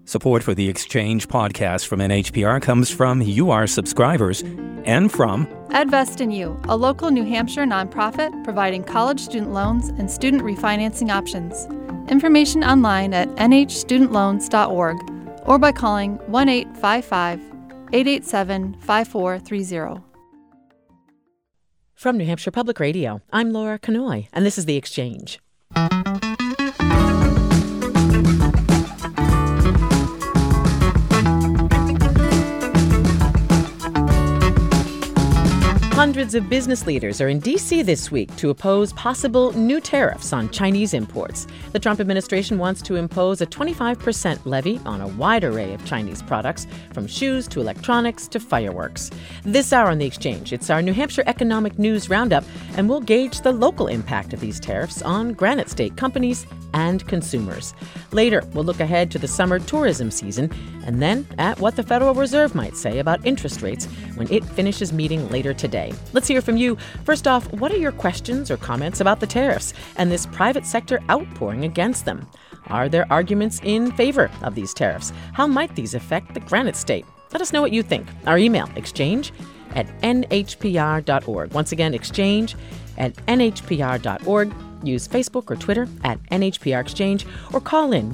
Support for the Exchange podcast from NHPR comes from you, our subscribers, and from EdVest in You, a local New Hampshire nonprofit providing college student loans and student refinancing options. Information online at nhstudentloans.org or by calling 1-855-887-5430. From New Hampshire Public Radio, I'm Laura Kanoy, and this is The Exchange. Hundreds of business leaders are in D.C. this week to oppose possible new tariffs on Chinese imports. The Trump administration wants to impose a 25% levy on a wide array of Chinese products, from shoes to electronics to fireworks. This hour on The Exchange, it's our New Hampshire Economic News Roundup, and we'll gauge the local impact of these tariffs on Granite State companies and consumers. Later, we'll look ahead to the summer tourism season, and then at what the Federal Reserve might say about interest rates when it finishes meeting later today. Let's hear from you. First off, what are your questions or comments about the tariffs and this private sector outpouring against them? Are there arguments in favor of these tariffs? How might these affect the Granite State? Let us know what you think. Our email, exchange@nhpr.org. Once again, exchange@nhpr.org. Use Facebook or Twitter @NHPR Exchange or call in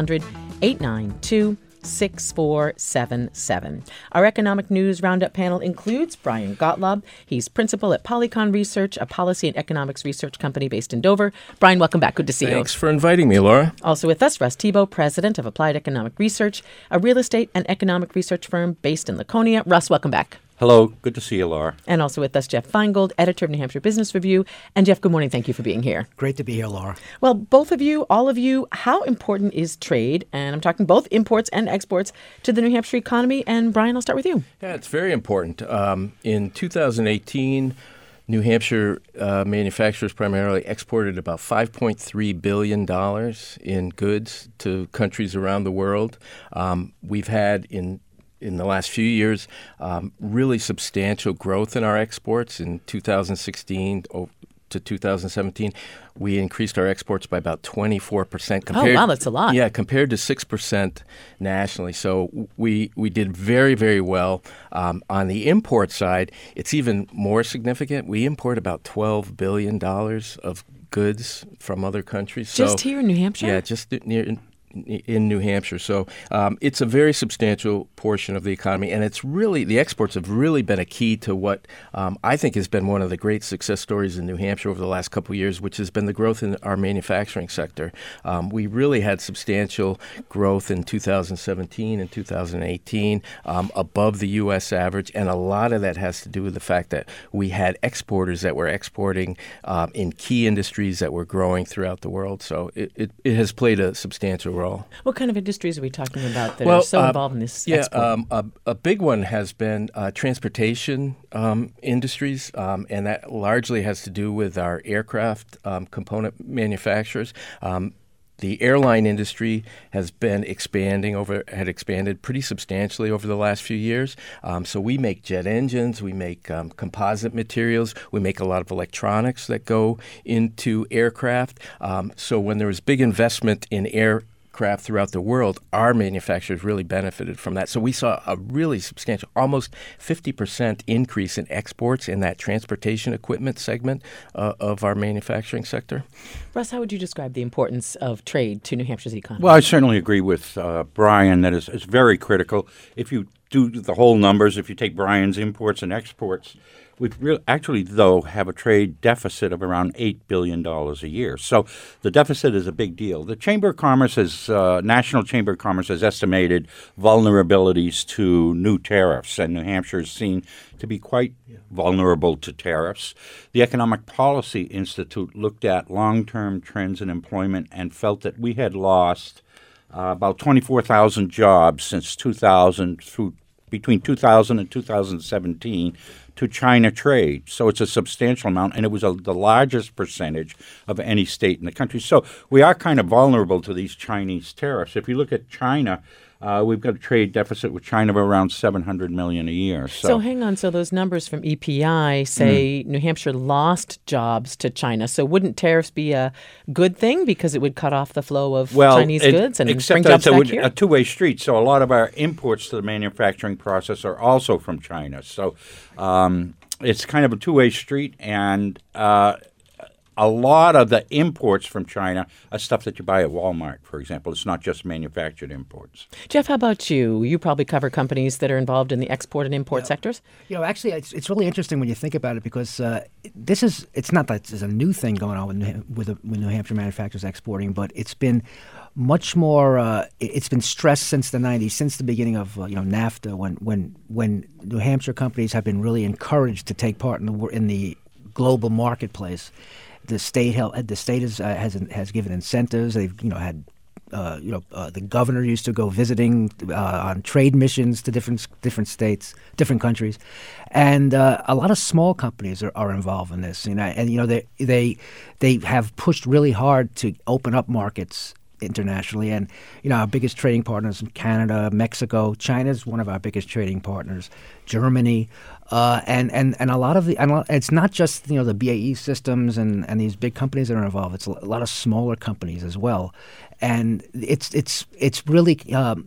1-800-892-6477. Our Economic News Roundup panel includes Brian Gottlob. He's principal at Polycon Research, a policy and economics research company based in Dover. Brian, welcome back. Good to see you. Thanks for inviting me, Laura. Also with us, Russ Thibault, president of Applied Economic Research, a real estate and economic research firm based in Laconia. Russ, welcome back. Hello. Good to see you, Laura. And also with us, Jeff Feingold, editor of New Hampshire Business Review. And Jeff, good morning. Thank you for being here. Great to be here, Laura. Well, both of you, all of you, how important is trade? And I'm talking both imports and exports to the New Hampshire economy. And Brian, I'll start with you. Yeah, it's very important. In 2018, New Hampshire manufacturers primarily exported about $5.3 billion in goods to countries around the world. We've had in the last few years, really substantial growth in our exports. In 2016 to 2017, we increased our exports by about 24%. Oh, wow, that's a lot. Yeah, compared to 6% nationally. So we did very, very well. On the import side, it's even more significant. We import about $12 billion of goods from other countries. Just here in New Hampshire? Yeah, just in New Hampshire. So it's a very substantial portion of the economy, and it's really, the exports have really been a key to what I think has been one of the great success stories in New Hampshire over the last couple of years, which has been the growth in our manufacturing sector. We really had substantial growth in 2017 and 2018 above the U.S. average, and a lot of that has to do with the fact that we had exporters that were exporting in key industries that were growing throughout the world. So it has played a substantial role. What kind of industries are we talking about that are so involved in this export? A big one has been transportation industries, and that largely has to do with our aircraft component manufacturers. The airline industry has been had expanded pretty substantially over the last few years. So we make jet engines, we make composite materials, we make a lot of electronics that go into aircraft. So when there was big investment in aircraft throughout the world, our manufacturers really benefited from that. So we saw a really substantial, almost 50% increase in exports in that transportation equipment segment of our manufacturing sector. Russ, how would you describe the importance of trade to New Hampshire's economy? Well, I certainly agree with Brian that it's very critical. If you do the whole numbers, if you take Brian's imports and exports, we actually, though, have a trade deficit of around $8 billion a year. So the deficit is a big deal. The Chamber of Commerce National Chamber of Commerce has estimated vulnerabilities to new tariffs, and New Hampshire is seen to be quite vulnerable to tariffs. The Economic Policy Institute looked at long-term trends in employment and felt that we had lost about 24,000 jobs since 2000 through between 2000 and 2017 to China trade. So it's a substantial amount, and it was the largest percentage of any state in the country. So we are kind of vulnerable to these Chinese tariffs. If you look at China, we've got a trade deficit with China of around $700 million a year. So hang on. So those numbers from EPI say New Hampshire lost jobs to China. So wouldn't tariffs be a good thing because it would cut off the flow of Chinese goods and bring jobs back here? A two-way street. So a lot of our imports to the manufacturing process are also from China. So it's kind of a two-way street, and a lot of the imports from China are stuff that you buy at Walmart, for example. It's not just manufactured imports. Jeff, how about you? You probably cover companies that are involved in the export and import sectors. Actually, it's really interesting when you think about it because it's not that there's a new thing going on with New Hampshire manufacturers exporting, but it's been much more. It's been stressed since the 90s, since the beginning of NAFTA, when New Hampshire companies have been really encouraged to take part in the global marketplace. The state has given incentives. They've had the governor used to go visiting on trade missions to different states, different countries, and a lot of small companies are involved in this. They have pushed really hard to open up markets internationally, and our biggest trading partners in Canada, Mexico, China's one of our biggest trading partners, Germany, and a lot of it's not just the BAE Systems and these big companies that are involved. It's a lot of smaller companies as well, and it's really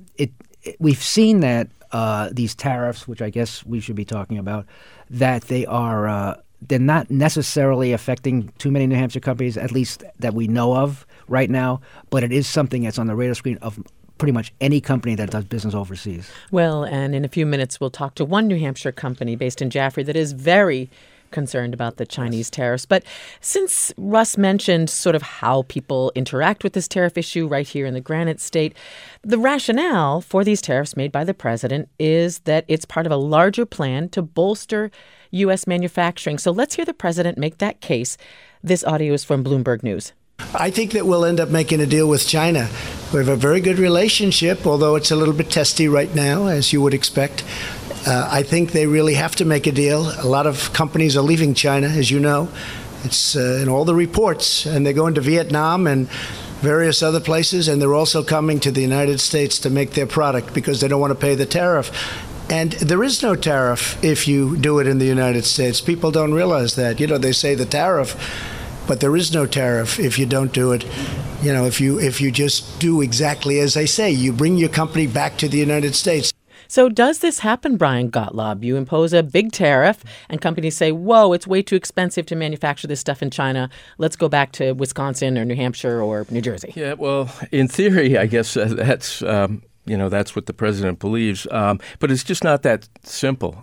we've seen that these tariffs, which I guess we should be talking about, that they're not necessarily affecting too many New Hampshire companies, at least that we know of right now, but it is something that's on the radar screen of pretty much any company that does business overseas. Well, and in a few minutes, we'll talk to one New Hampshire company based in Jaffrey that is very concerned about the Chinese tariffs. But since Russ mentioned sort of how people interact with this tariff issue right here in the Granite State, the rationale for these tariffs made by the president is that it's part of a larger plan to bolster U.S. manufacturing. So let's hear the president make that case. This audio is from Bloomberg News. I think that we'll end up making a deal with China. We have a very good relationship, although it's a little bit testy right now, as you would expect. I think they really have to make a deal. A lot of companies are leaving China, as you know. It's in all the reports, and they're going to Vietnam and various other places, and they're also coming to the United States to make their product because they don't want to pay the tariff. And there is no tariff if you do it in the United States. People don't realize that. They say the tariff, but there is no tariff if you don't do it. If you just do exactly as they say, you bring your company back to the United States. So does this happen, Brian Gottlob? You impose a big tariff and companies say, whoa, it's way too expensive to manufacture this stuff in China. Let's go back to Wisconsin or New Hampshire or New Jersey. Yeah, well, in theory, I guess that's that's what the president believes. But it's just not that simple.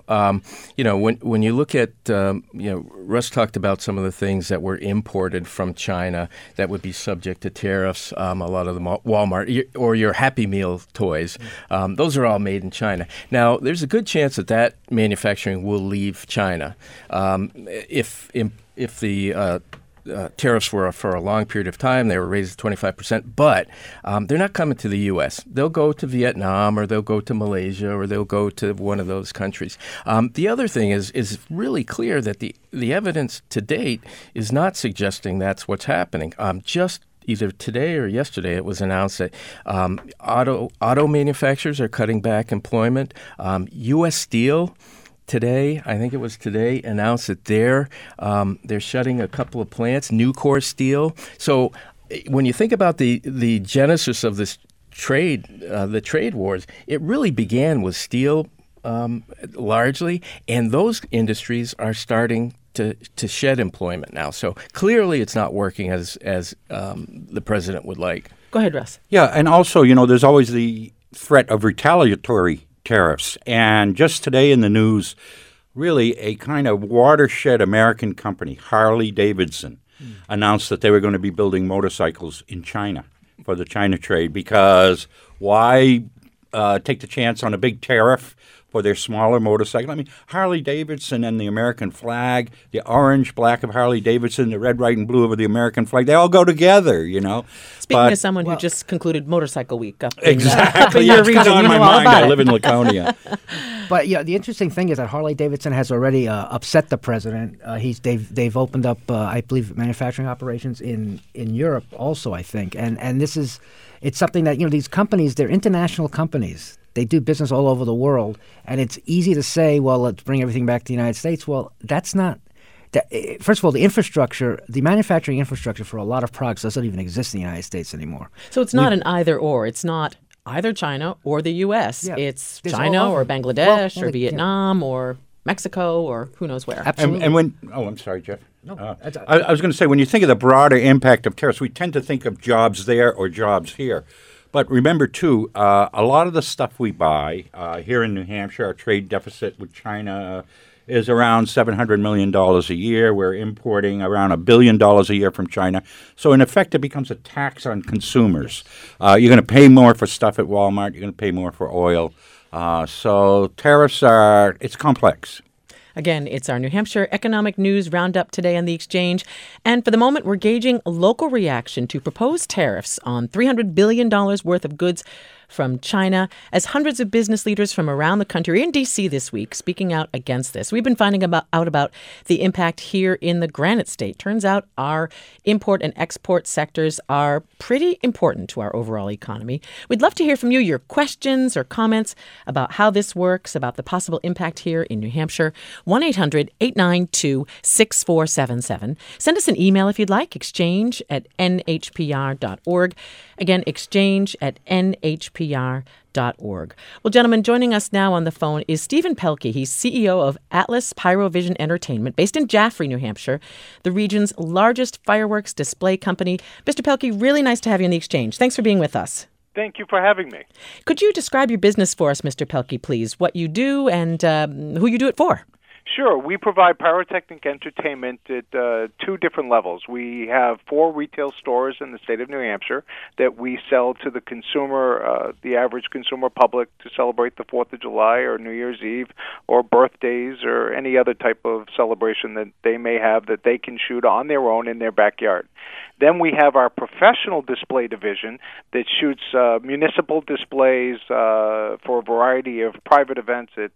When you look at, Russ talked about some of the things that were imported from China that would be subject to tariffs. A lot of them, Walmart or your Happy Meal toys, those are all made in China. Now, there's a good chance that manufacturing will leave China if the tariffs were for a long period of time. They were raised to 25%, but they're not coming to the U.S. They'll go to Vietnam or they'll go to Malaysia or they'll go to one of those countries. The other thing is really clear that the evidence to date is not suggesting that's what's happening. Just either today or yesterday, it was announced that auto manufacturers are cutting back employment. U.S. Steel today, I think it was today, announced that they're shutting a couple of plants, Nucor Steel. So when you think about the genesis of this the trade wars, it really began with steel largely, and those industries are starting to shed employment now. So clearly it's not working as the president would like. Go ahead, Russ. Yeah, and also, there's always the threat of retaliatory tariffs. And just today in the news, really a kind of watershed American company, Harley-Davidson, announced that they were going to be building motorcycles in China for the China trade because why take the chance on a big tariff for their smaller motorcycle? I mean, Harley-Davidson and the American flag, the orange, black of Harley-Davidson, the red, white, and blue of the American flag, they all go together, Speaking as someone who just concluded Motorcycle Week up in, exactly. up in your region, on my all mind. about I it. live in Laconia. But yeah, the interesting thing is that Harley-Davidson has already upset the president. They've opened up, I believe, manufacturing operations in Europe also, I think. And it's something that, these companies, they're international companies. They do business all over the world. And it's easy to say, well, let's bring everything back to the United States. Well, that's not. First of all, the manufacturing infrastructure for a lot of products doesn't even exist in the United States anymore. So it's not an either or. It's not either China or the U.S. Yeah, it's China or Bangladesh or Vietnam or Mexico or who knows where. Absolutely. I'm sorry, Jeff. No, I was going to say, when you think of the broader impact of tariffs, we tend to think of jobs there or jobs here. But remember, too, a lot of the stuff we buy here in New Hampshire, our trade deficit with China is around $700 million a year. We're importing around $1 billion a year from China. So, in effect, it becomes a tax on consumers. You're going to pay more for stuff at Walmart. You're going to pay more for oil. So tariffs it's complex. Again, it's our New Hampshire Economic News Roundup today on The Exchange. And for the moment, we're gauging local reaction to proposed tariffs on $300 billion worth of goods from China, as hundreds of business leaders from around the country are in D.C. this week speaking out against this. We've been finding out about the impact here in the Granite State. Turns out our import and export sectors are pretty important to our overall economy. We'd love to hear from you, your questions or comments about how this works, about the possible impact here in New Hampshire. 1-800-892-6477. Send us an email if you'd like, exchange@nhpr.org. Again, exchange@nhpr.org. Well, gentlemen, joining us now on the phone is Stephen Pelkey. He's CEO of Atlas Pyrovision Entertainment, based in Jaffrey, New Hampshire, the region's largest fireworks display company. Mr. Pelkey, really nice to have you on The Exchange. Thanks for being with us. Thank you for having me. Could you describe your business for us, Mr. Pelkey, please? What you do and who you do it for? Sure. We provide pyrotechnic entertainment at two different levels. We have 4 retail stores in the state of New Hampshire that we sell to the consumer, the average consumer public, to celebrate the 4th of July or New Year's Eve or birthdays or any other type of celebration that they may have that they can shoot on their own in their backyard. Then we have our professional display division that shoots municipal displays for a variety of private events at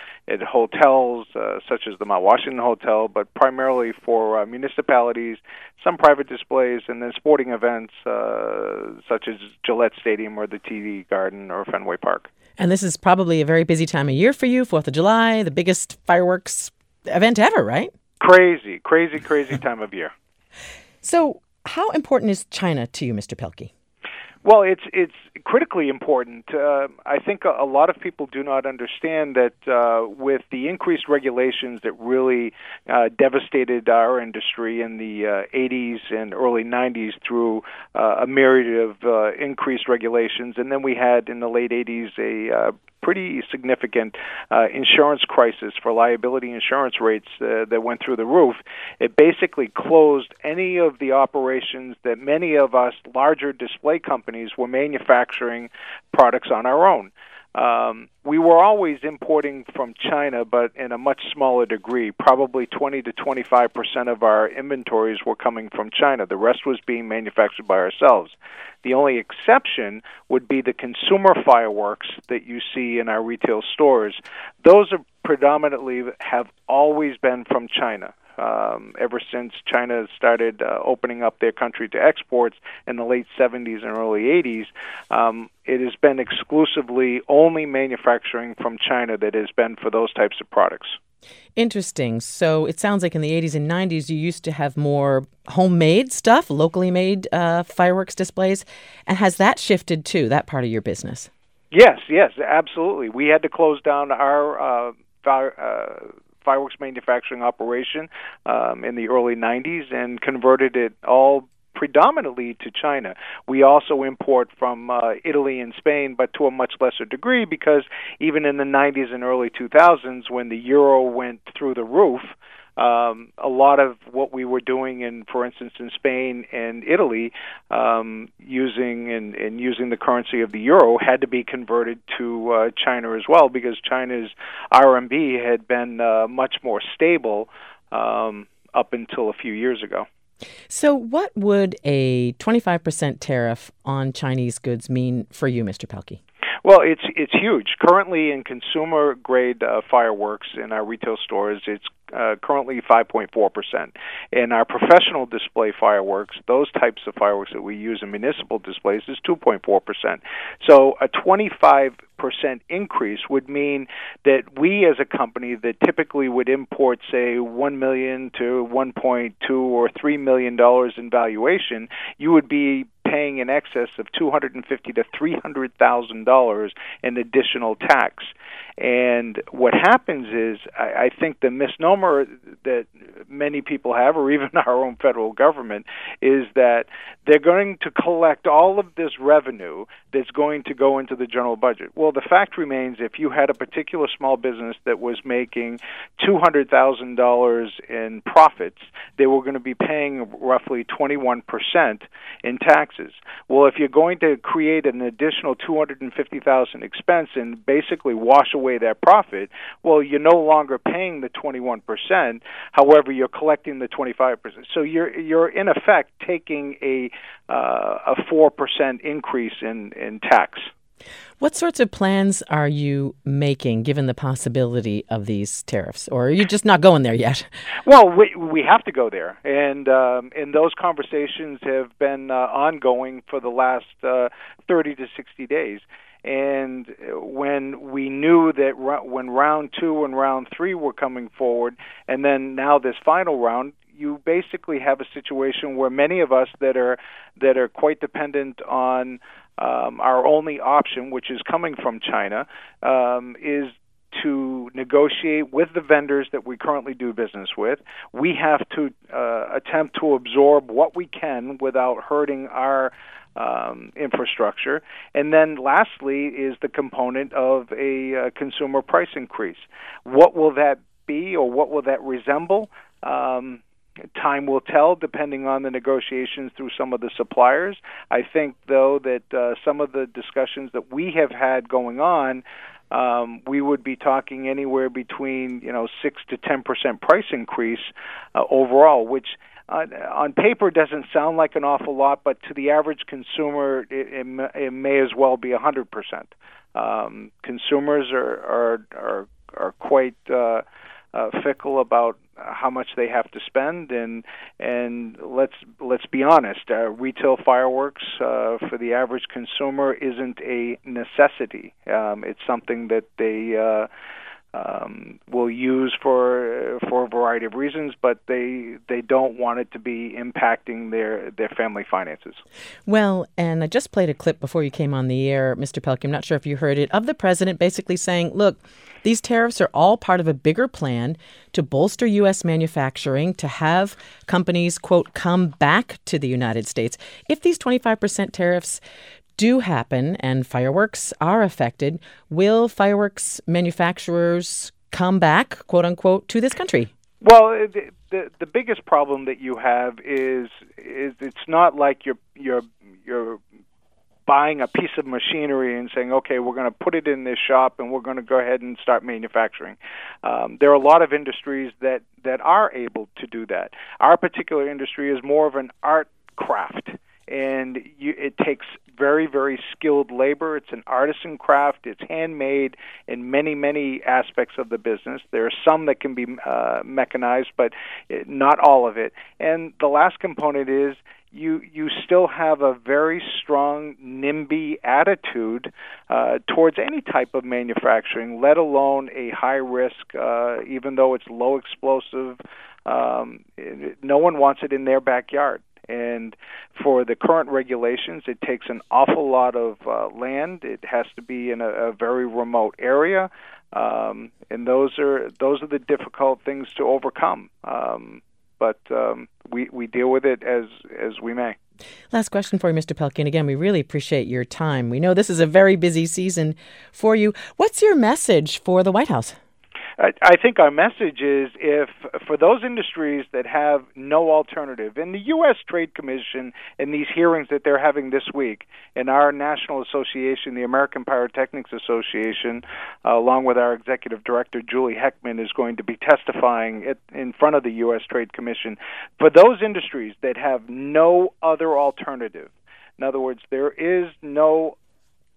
hotels, such as the Mount Washington Hotel, but primarily for municipalities, some private displays, and then sporting events such as Gillette Stadium or the TD Garden or Fenway Park. And this is probably a very busy time of year for you, 4th of July, the biggest fireworks event ever, right? Crazy time of year. So how important is China to you, Mr. Pelkey? Well, it's critically important. I think a lot of people do not understand that with the increased regulations that really devastated our industry in the 80s and early 90s through a myriad of increased regulations, and then we had in the late 80s a pretty significant insurance crisis for liability insurance rates that went through the roof. It basically closed any of the operations that many of us larger display companies were manufacturing products on our own. We were always importing from China, but in a much smaller degree. Probably 20 to 25% of our inventories were coming from China. The rest was being manufactured by ourselves. The only exception would be the consumer fireworks that you see in our retail stores. Those are predominantly have always been from China. Ever since China started opening up their country to exports in the late 70s and early 80s, it has been exclusively only manufacturing from China that has been for those types of products. Interesting. So it sounds like in the 80s and 90s you used to have more homemade stuff, locally made fireworks displays. And has that shifted too, that part of your business? Yes, absolutely. We had to close down our fireworks manufacturing operation in the early 90s and converted it all predominantly to China. We also import from Italy and Spain, but to a much lesser degree, because even in the 90s and early 2000s, when the euro went through the roof, a lot of what we were doing in, for instance, in Spain and Italy, using the currency of the euro, had to be converted to China as well, because China's RMB had been much more stable up until a few years ago. So what would a 25% tariff on Chinese goods mean for you, Mr. Pelkey? Well, it's huge. Currently, in consumer grade fireworks in our retail stores, it's currently 5.4%. In our professional display fireworks, those types of fireworks that we use in municipal displays, is 2.4%. So a 25% increase would mean that we, as a company that typically would import, say, $1 million to $1.2 or $3 million in valuation, you would be paying in excess of $250,000 to $300,000 in additional tax. And what happens is, I think the misnomer that many people have, or even our own federal government, is that they're going to collect all of this revenue that's going to go into the general budget. Well, the fact remains, if you had a particular small business that was making $200,000 in profits, they were going to be paying roughly 21% in taxes. Well, if you're going to create an additional $250,000 expense and basically wash away that profit, well, you're no longer paying the 21%. However, you're collecting the 25%. So you're in effect taking a 4% increase in tax. What sorts of plans are you making, given the possibility of these tariffs, or are you just not going there yet? Well, we have to go there, and those conversations have been ongoing for the last 30 to 60 days. And when we knew that when round 2 and round 3 were coming forward, and then now this final round, you basically have a situation where many of us that are quite dependent on our only option, which is coming from China, is to negotiate with the vendors that we currently do business with. We have to attempt to absorb what we can without hurting our infrastructure. And then lastly is the component of a consumer price increase. What will that be, or what will that resemble? Time will tell, depending on the negotiations through some of the suppliers. I think, though, that some of the discussions that we have had going on, we would be talking anywhere between 6 to 10% price increase overall, which on paper doesn't sound like an awful lot, but to the average consumer, it may as well be 100%. Consumers are quite fickle about how much they have to spend, and let's be honest, retail fireworks for the average consumer isn't a necessity. It's something that they will use for a variety of reasons, but they don't want it to be impacting their family finances. Well, and I just played a clip before you came on the air, Mr. Pelkey, I'm not sure if you heard it, of the president basically saying, look, these tariffs are all part of a bigger plan to bolster U.S. manufacturing, to have companies, quote, come back to the United States. If these 25% tariffs do happen and fireworks are affected, will fireworks manufacturers come back, quote unquote, to this country? Well, the biggest problem that you have is it's not like you're buying a piece of machinery and saying, okay, we're going to put it in this shop and we're going to go ahead and start manufacturing. There are a lot of industries that are able to do that. Our particular industry is more of an art craft, and it takes very, very skilled labor. It's an artisan craft. It's handmade in many, many aspects of the business. There are some that can be mechanized, but not all of it. And the last component is you still have a very strong NIMBY attitude towards any type of manufacturing, let alone a high risk, even though it's low explosive. No one wants it in their backyard. And for the current regulations, it takes an awful lot of land. It has to be in a very remote area, and those are the difficult things to overcome. But we deal with it as we may. Last question for you, Mr. Pelkey. And again, we really appreciate your time. We know this is a very busy season for you. What's your message for the White House? I think our message is, if for those industries that have no alternative, and the U.S. Trade Commission in these hearings that they're having this week, and our national association, the American Pyrotechnics Association, along with our executive director, Julie Heckman, is going to be testifying in front of the U.S. Trade Commission. For those industries that have no other alternative, in other words, there is no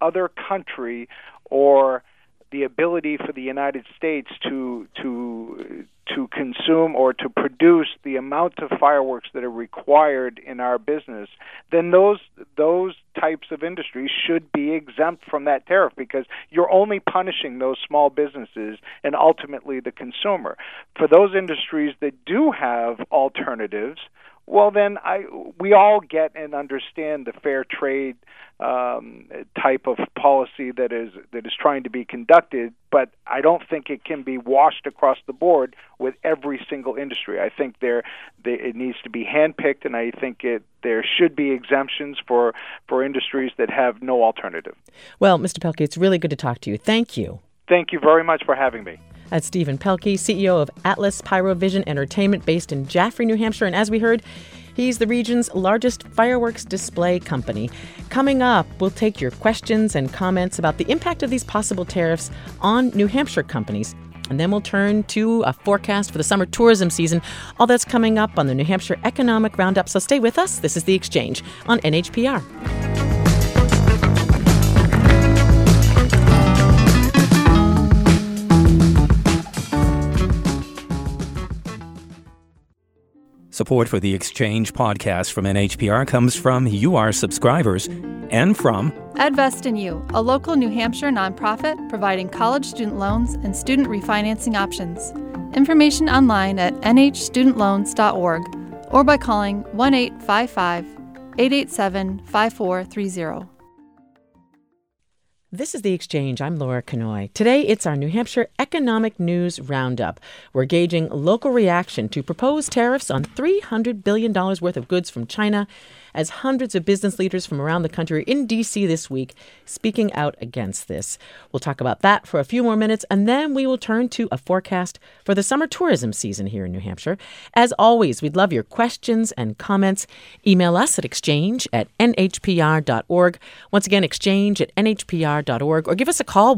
other country or the ability for the United States to consume or to produce the amount of fireworks that are required in our business, then those types of industries should be exempt from that tariff, because you're only punishing those small businesses and ultimately the consumer. For those industries that do have alternatives, well, then we all get and understand the fair trade type of policy that is trying to be conducted, but I don't think it can be washed across the board with every single industry. I think it needs to be handpicked, and I think there should be exemptions for industries that have no alternative. Well, Mr. Pelkey, it's really good to talk to you. Thank you. Thank you very much for having me. That's Stephen Pelkey, CEO of Atlas Pyrovision Entertainment, based in Jaffrey, New Hampshire. And as we heard, he's the region's largest fireworks display company. Coming up, we'll take your questions and comments about the impact of these possible tariffs on New Hampshire companies. And then we'll turn to a forecast for the summer tourism season. All that's coming up on the New Hampshire Economic Roundup. So stay with us. This is The Exchange on NHPR. Support for the Exchange podcast from NHPR comes from you, our subscribers, and from Edvest in You, a local New Hampshire nonprofit providing college student loans and student refinancing options. Information online at nhstudentloans.org or by calling 1-855-887-5430. This is The Exchange. I'm Laura Kanoy. Today, it's our New Hampshire Economic News Roundup. We're gauging local reaction to proposed tariffs on $300 billion worth of goods from China, as hundreds of business leaders from around the country are in D.C. this week speaking out against this. We'll talk about that for a few more minutes, and then we will turn to a forecast for the summer tourism season here in New Hampshire. As always, we'd love your questions and comments. Email us at exchange@nhpr.org. Once again, exchange@nhpr.org, or give us a call,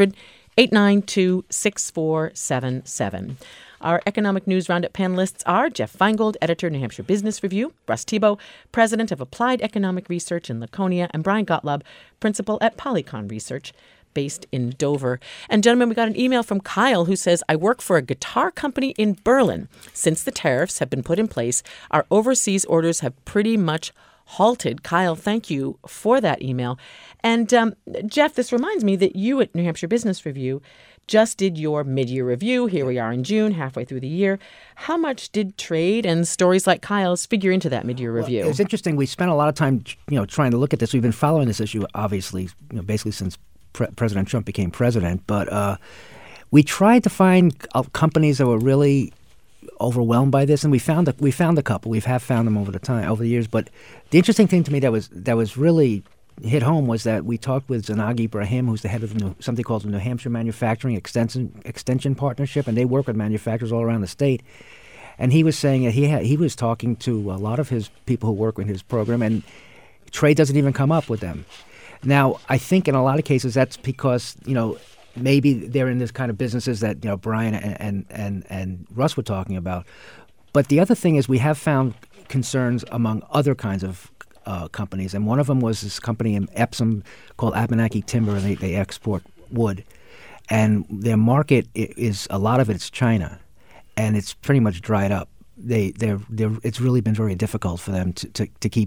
1-800-892-6477. Our Economic News Roundup panelists are Jeff Feingold, editor, New Hampshire Business Review; Russ Thibault, president of Applied Economic Research in Laconia; and Brian Gottlob, principal at Polycon Research, based in Dover. And gentlemen, we got an email from Kyle who says, I work for a guitar company in Berlin. Since the tariffs have been put in place, our overseas orders have pretty much halted. Kyle, thank you for that email. And Jeff, this reminds me that you at New Hampshire Business Review just did your mid-year review. Here we are in June, halfway through the year. How much did trade and stories like Kyle's figure into that mid-year review? It's interesting. We spent a lot of time, trying to look at this. We've been following this issue, obviously, basically since President Trump became president. But we tried to find companies that were really overwhelmed by this, and we found a couple. We have found them over the years. But the interesting thing to me that was really hit home was that we talked with Zanagi Ibrahim, who's the head of something called the New Hampshire Manufacturing Extension Partnership, and they work with manufacturers all around the state. And he was saying that he was talking to a lot of his people who work in his program, and trade doesn't even come up with them. Now, I think in a lot of cases that's because maybe they're in this kind of businesses that Brian and Russ were talking about. But the other thing is we have found concerns among other kinds of companies, and one of them was this company in Epsom called Abenaki Timber, and they export wood, and their market is a lot of it's China, and it's pretty much dried up. It's really been very difficult for them they've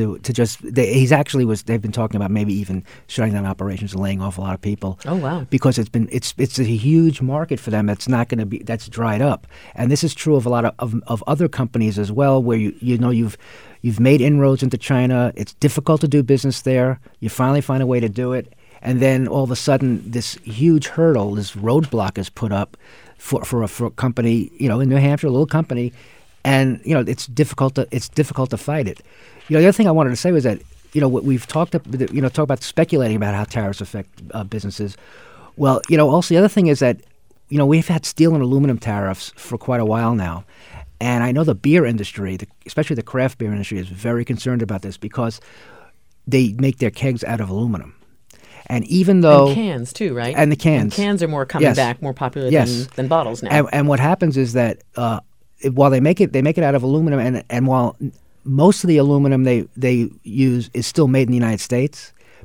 been talking about maybe even shutting down operations and laying off a lot of people. Oh wow! Because it's a huge market for them that's dried up, and this is true of a lot of other companies as well, where you've made inroads into China. It's difficult to do business there. You finally find a way to do it, and then all of a sudden this huge hurdle, this roadblock is put up for a company, in New Hampshire, a little company, and it's difficult to fight it. The other thing I wanted to say was that we've talked about speculating about how tariffs affect businesses. Well, also the other thing is that we've had steel and aluminum tariffs for quite a while now, and I know the beer industry, especially the craft beer industry, is very concerned about this because they make their kegs out of aluminum. And even though... And cans, too, right? And the cans. And cans are more coming back, more popular than bottles now. And what happens is that while they make it out of aluminum, and while most of the aluminum they use is still made in the United States,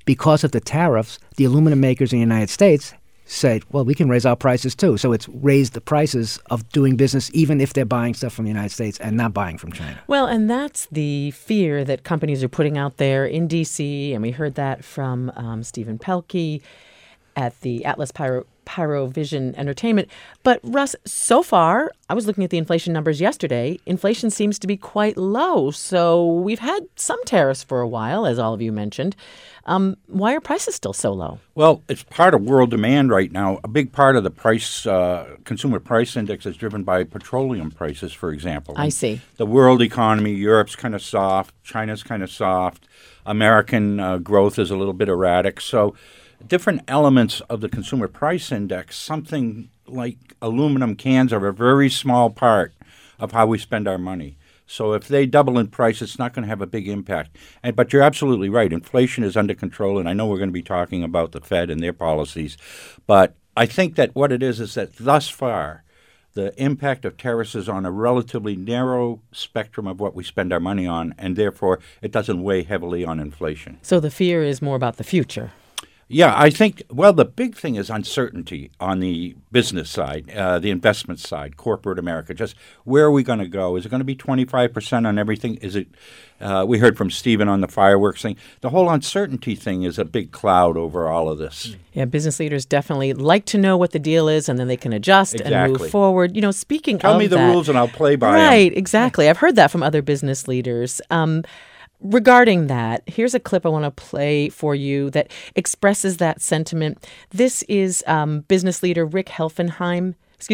because of the tariffs, the aluminum makers in the United States said, well, we can raise our prices too. So it's raised the prices of doing business even if they're buying stuff from the United States and not buying from China. Well, and that's the fear that companies are putting out there in D.C., and we heard that from Stephen Pelkey at the Atlas Pyrovision Entertainment. But Russ, so far, I was looking at the inflation numbers yesterday. Inflation seems to be quite low. So we've had some tariffs for a while, as all of you mentioned. Why are prices still so low? Well, it's part of world demand right now. A big part of the consumer price index is driven by petroleum prices, for example. I see. The world economy, Europe's kind of soft, China's kind of soft, American growth is a little bit erratic. So different elements of the consumer price index, something like aluminum cans are a very small part of how we spend our money. So if they double in price, it's not going to have a big impact. But you're absolutely right. Inflation is under control, and I know we're going to be talking about the Fed and their policies. But I think that what it is that thus far, the impact of tariffs is on a relatively narrow spectrum of what we spend our money on, and therefore it doesn't weigh heavily on inflation. So the fear is more about the future. Yeah, I think, well, the big thing is uncertainty on the business side, the investment side, corporate America. Just where are we going to go? Is it going to be 25% on everything? Is it? We heard from Stephen on the fireworks thing. The whole uncertainty thing is a big cloud over all of this. Yeah, business leaders definitely like to know what the deal is, and then they can adjust and move forward. You know, speaking Tell of me the that, rules and I'll play by them. Right, exactly. I've heard that from other business leaders. Regarding that, here's a clip I want to play for you that expresses that sentiment. This is business leader Rick Helfenbein.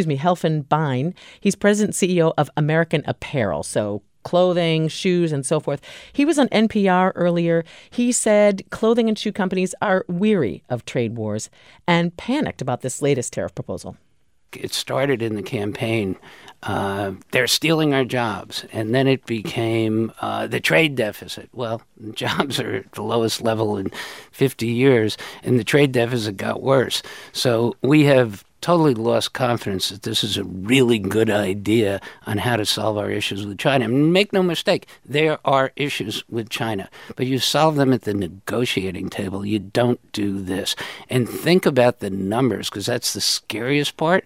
He's president and CEO of American Apparel, so clothing, shoes, and so forth. He was on NPR earlier. He said clothing and shoe companies are weary of trade wars and panicked about this latest tariff proposal. It started in the campaign. They're stealing our jobs. And then it became the trade deficit. Well, jobs are at the lowest level in 50 years, and the trade deficit got worse. So we have totally lost confidence that this is a really good idea on how to solve our issues with China. And make no mistake, there are issues with China, but you solve them at the negotiating table. You don't do this. And think about the numbers, because that's the scariest part.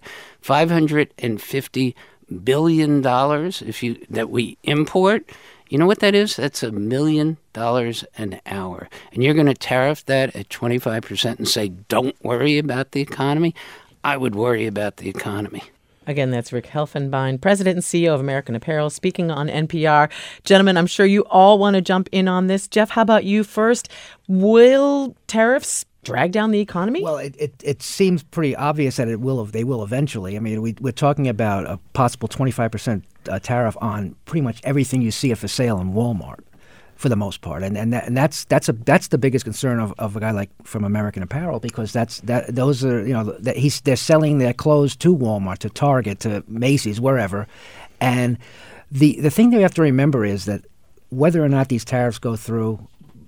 $550 billion that we import. You know what that is? That's $1 million an hour. And you're going to tariff that at 25% and say, don't worry about the economy? I would worry about the economy. Again, that's Rick Helfenbein, president and CEO of American Apparel, speaking on NPR. Gentlemen, I'm sure you all want to jump in on this. Jeff, how about you first? Will tariffs drag down the economy? Well, it seems pretty obvious that they will eventually. I mean, we're talking about a possible 25% tariff on pretty much everything you see for sale in Walmart, for the most part, and that's the biggest concern of a guy like from American Apparel, because those are they're selling their clothes to Walmart, to Target, to Macy's, wherever, and the thing that we have to remember is that whether or not these tariffs go through,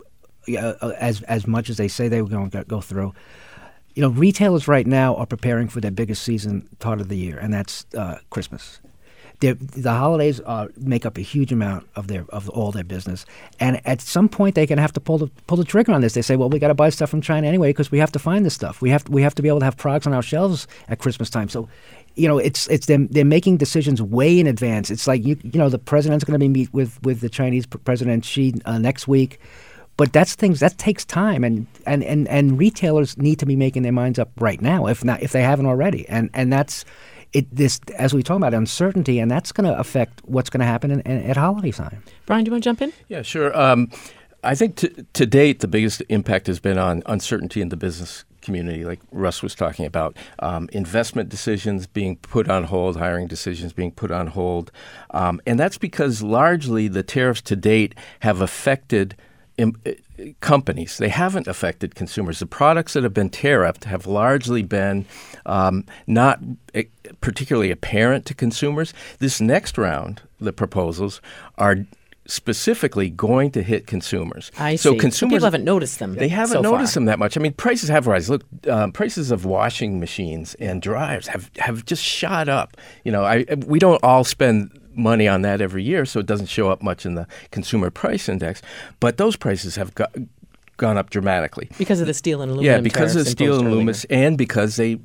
as much as they say they were going to go through, retailers right now are preparing for their biggest season part of the year, and that's Christmas. The holidays make up a huge amount of all their business, and at some point they're going to have to pull the trigger on this. They say, well, we got to buy stuff from China anyway because we have to find this stuff. We have to be able to have products on our shelves at Christmas time. So, it's them. They're making decisions way in advance. It's like the president's going to meet with the Chinese President Xi next week. But that takes time, and retailers need to be making their minds up right now, if they haven't already, and that's. This, as we talk about, uncertainty, and that's going to affect what's going to happen at holiday time. Brian, do you want to jump in? Yeah, sure. I think to date, the biggest impact has been on uncertainty in the business community, like Russ was talking about. Investment decisions being put on hold, hiring decisions being put on hold. And that's because largely the tariffs to date have affected companies. They haven't affected consumers. The products that have been tariffed have largely been not particularly apparent to consumers. This next round, the proposals are specifically going to hit consumers. I see. So consumers, people haven't noticed them. They haven't noticed them that much. I mean, prices have risen. Look, prices of washing machines and dryers have just shot up. We don't all spend money on that every year, so it doesn't show up much in the consumer price index. But those prices have gone up dramatically. Because of the steel and aluminum. Yeah, because of steel and aluminum, and because the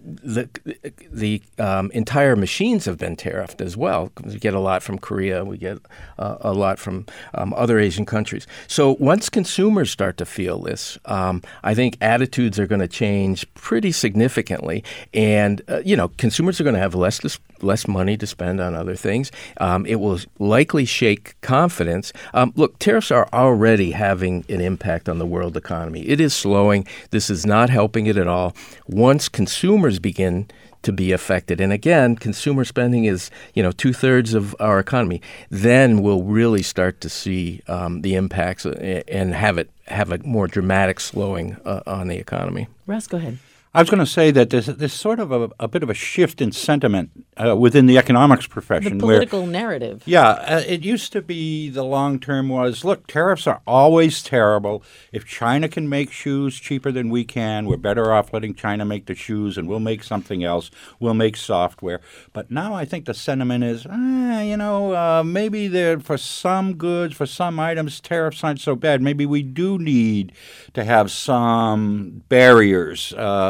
entire machines have been tariffed as well. We get a lot from Korea. We get a lot from other Asian countries. So once consumers start to feel this, I think attitudes are going to change pretty significantly, and consumers are going to have less money to spend on other things. It will likely shake confidence. Look, tariffs are already having an impact on the world economy. It is slowing. This is not helping it at all. Once consumers begin to be affected, and again, consumer spending is 2/3 of our economy, then we'll really start to see the impacts and have a more dramatic slowing on the economy. Russ, go ahead. I was going to say that there's sort of a bit of a shift in sentiment within the economics profession. The political narrative. Yeah, it used to be the long term was, look, tariffs are always terrible. If China can make shoes cheaper than we can, we're better off letting China make the shoes and we'll make something else. We'll make software. But now I think the sentiment is, maybe for some goods, for some items, tariffs aren't so bad. Maybe we do need to have some barriers.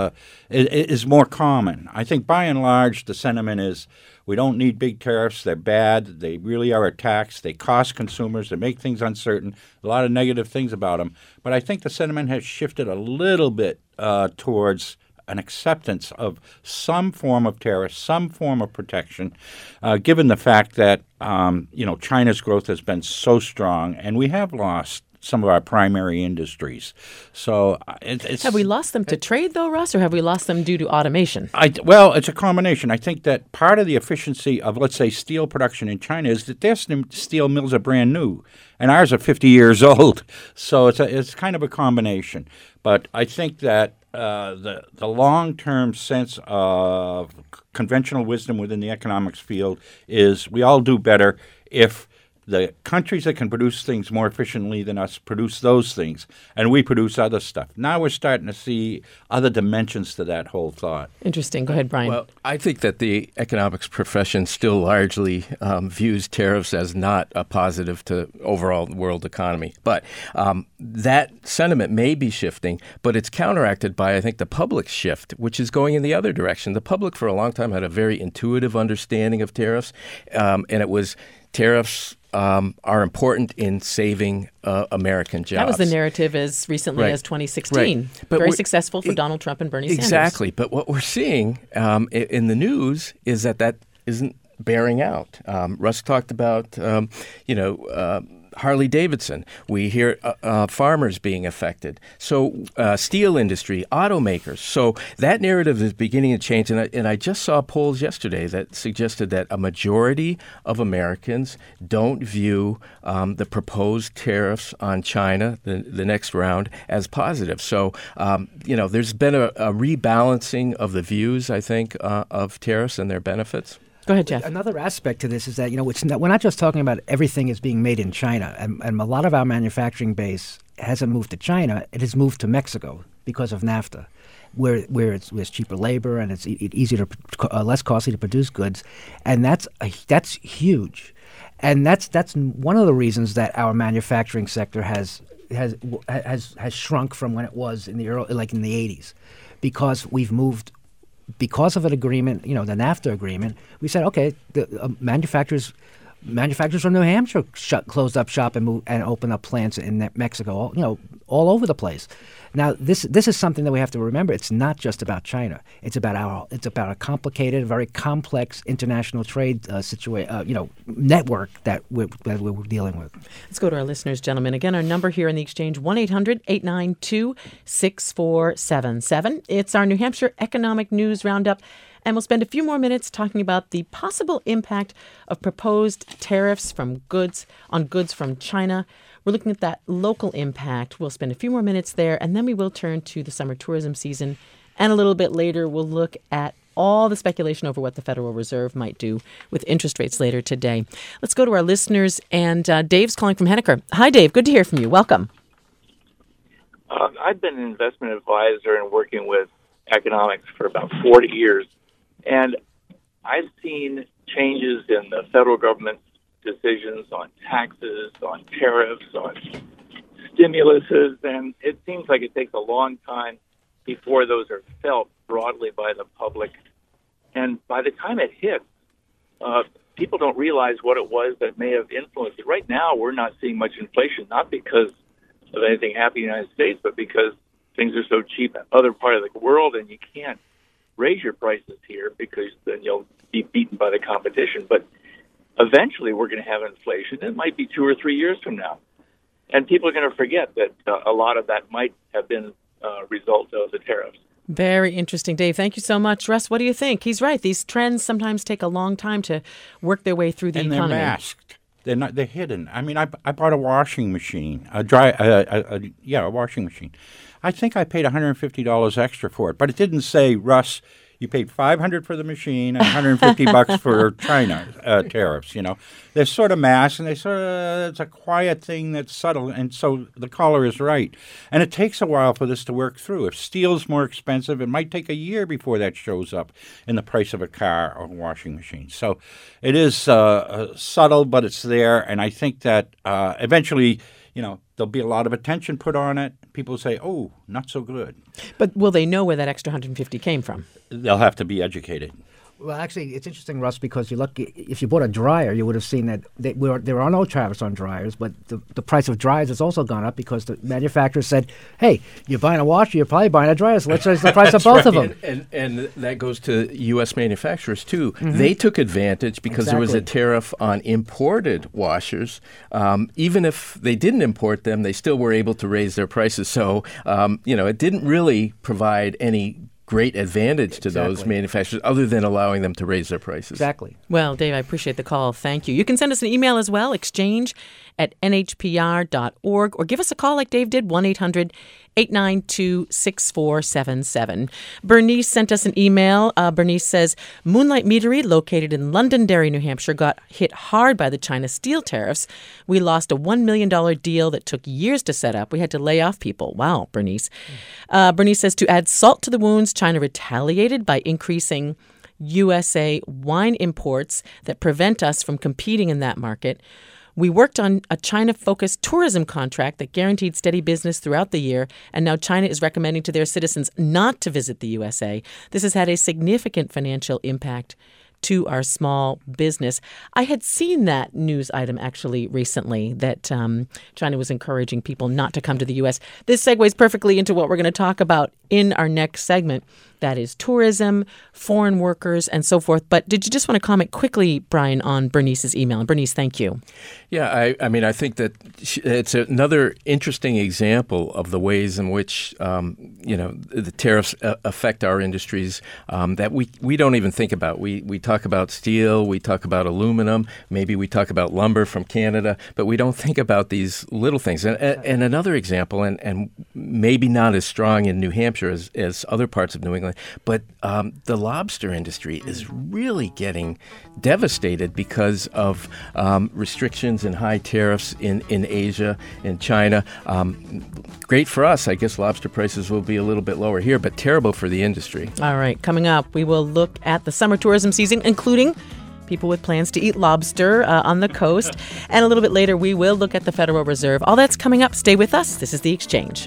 Is more common. I think by and large the sentiment is we don't need big tariffs. They're bad. They really are a tax. They cost consumers. They make things uncertain. A lot of negative things about them. But I think the sentiment has shifted a little bit towards an acceptance of some form of tariff, some form of protection, given the fact that China's growth has been so strong and we have lost some of our primary industries. So have we lost them to trade, though, Russ, or have we lost them due to automation? Well, it's a combination. I think that part of the efficiency of, let's say, steel production in China is that their steel mills are brand new, and ours are 50 years old. So it's kind of a combination. But I think that the long-term sense of conventional wisdom within the economics field is we all do better if the countries that can produce things more efficiently than us produce those things, and we produce other stuff. Now we're starting to see other dimensions to that whole thought. Interesting. Go ahead, Brian. Well, I think that the economics profession still largely views tariffs as not a positive to overall world economy. But that sentiment may be shifting, but it's counteracted by, I think, the public shift, which is going in the other direction. The public for a long time had a very intuitive understanding of tariffs, and it was tariffs are important in saving American jobs. That was the narrative as recently as 2016. Right. But very successful for Donald Trump and Bernie Sanders. Exactly. But what we're seeing in the news is that isn't bearing out. Russ talked about, Harley Davidson. We hear farmers being affected. So steel industry, automakers. So that narrative is beginning to change. And I just saw polls yesterday that suggested that a majority of Americans don't view the proposed tariffs on China, the next round, as positive. So, there's been a rebalancing of the views, I think, of tariffs and their benefits. Go ahead, Jeff. Another aspect to this is that, we're not just talking about everything is being made in China. And a lot of our manufacturing base hasn't moved to China. It has moved to Mexico because of NAFTA, where it's cheaper labor and it's easier less costly to produce goods. And that's huge. And that's one of the reasons that our manufacturing sector has shrunk from when it was in the in the 80s, because we've moved. Because of an agreement, the NAFTA agreement, we said, okay, the manufacturers from New Hampshire closed up shop and opened up plants in Mexico, all over the place. Now, this is something that we have to remember. It's not just about China. It's about a complicated, very complex international trade network that we're dealing with. Let's go to our listeners, gentlemen. Again, our number here in the exchange, 1-800-892-6477. It's our New Hampshire Economic News Roundup. And we'll spend a few more minutes talking about the possible impact of proposed tariffs on goods from China. We're looking at that local impact. We'll spend a few more minutes there, and then we will turn to the summer tourism season. And a little bit later, we'll look at all the speculation over what the Federal Reserve might do with interest rates later today. Let's go to our listeners, and Dave's calling from Henniker. Hi, Dave. Good to hear from you. Welcome. I've been an investment advisor and working with economics for about 40 years. And I've seen changes in the federal government's decisions on taxes, on tariffs, on stimuluses, and it seems like it takes a long time before those are felt broadly by the public. And by the time it hits, people don't realize what it was that may have influenced it. Right now, we're not seeing much inflation, not because of anything happening in the United States, but because things are so cheap in other part of the world, and you can't raise your prices here because then you'll be beaten by the competition. But eventually we're going to have inflation. It might be 2 or 3 years from now. And people are going to forget that a lot of that might have been a result of the tariffs. Very interesting, Dave. Thank you so much. Russ, what do you think? He's right. These trends sometimes take a long time to work their way through the economy. And they're masked. They're hidden. I mean, I bought a washing machine, a washing machine. I think I paid $150 extra for it, but it didn't say, Russ, you paid $500 for the machine and $150 for China tariffs. You know, they're sort of masked, and it's a quiet thing that's subtle, and so the caller is right. And it takes a while for this to work through. If steel's more expensive, it might take a year before that shows up in the price of a car or a washing machine. So it is subtle, but it's there, and I think that eventually, there'll be a lot of attention put on it. People say, oh, not so good. But will they know where that extra $150 came from? They'll have to be educated. Well, actually, it's interesting, Russ, because if you bought a dryer, you would have seen that there are no tariffs on dryers, but the price of dryers has also gone up because the manufacturer said, hey, you're buying a washer, you're probably buying a dryer, so let's raise the price of both of them. And that goes to U.S. manufacturers, too. Mm-hmm. They took advantage because there was a tariff on imported washers. Even if they didn't import them, they still were able to raise their prices. So, it didn't really provide any great advantage to those manufacturers other than allowing them to raise their prices. Exactly. Well, Dave, I appreciate the call. Thank you. You can send us an email as well, exchange@nhpr.org, or give us a call like Dave did, 1-800-892-6477. Bernice sent us an email. Bernice says, Moonlight Meadery, located in Londonderry, New Hampshire, got hit hard by the China steel tariffs. We lost a $1 million deal that took years to set up. We had to lay off people. Wow, Bernice. Bernice says, to add salt to the wounds, China retaliated by increasing USA wine imports that prevent us from competing in that market. We worked on a China-focused tourism contract that guaranteed steady business throughout the year, and now China is recommending to their citizens not to visit the USA. This has had a significant financial impact to our small business. I had seen that news item actually recently that China was encouraging people not to come to the U.S. This segues perfectly into what we're going to talk about in our next segment. That is tourism, foreign workers, and so forth. But did you just want to comment quickly, Brian, on Bernice's email? And Bernice, thank you. Yeah, I mean, I think that it's another interesting example of the ways in which, the tariffs affect our industries that we don't even think about. We talk about steel, we talk about aluminum, maybe we talk about lumber from Canada, but we don't think about these little things. And another example, and maybe not as strong in New Hampshire as other parts of New England, but the lobster industry is really getting devastated because of restrictions and high tariffs in Asia, in China. Great for us. I guess lobster prices will be a little bit lower here, but terrible for the industry. All right. Coming up, we will look at the summer tourism season, including people with plans to eat lobster on the coast. And a little bit later, we will look at the Federal Reserve. All that's coming up. Stay with us. This is The Exchange.